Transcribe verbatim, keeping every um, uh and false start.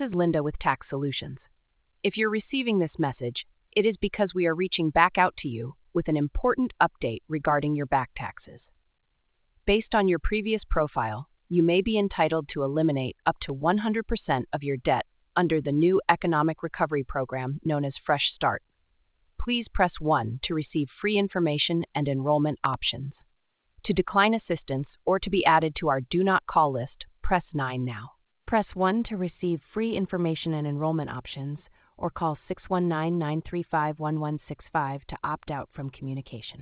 This is Linda with Tax Solutions. If you're receiving this message, it is because we are reaching back out to you with an important update regarding your back taxes. Based on your previous profile, you may be entitled to eliminate up to one hundred percent of your debt under the new economic recovery program known as Fresh Start. Please press one to receive free information and enrollment options. To decline assistance or to be added to our Do Not Call list, press nine now. Press one to receive free information and enrollment options, or call six one nine, nine three five, one one six five to opt out from communication.